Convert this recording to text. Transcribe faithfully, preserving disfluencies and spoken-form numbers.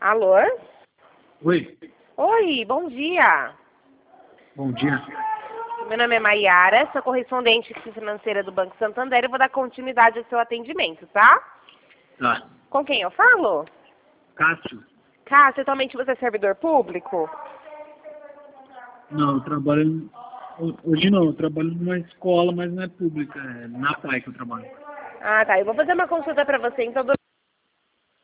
Alô? Oi, Oi, bom dia. bom dia. Meu nome é Maiara, sou correspondente financeira do Banco Santander e vou dar continuidade ao seu atendimento, tá? Tá. Com quem eu falo? Cássio? Cássio, atualmente você é servidor público? Não, eu trabalho... em- Hoje não, eu trabalho numa escola, mas não é pública, é na P A I que eu trabalho. Ah, tá. Eu vou fazer uma consulta pra você, então...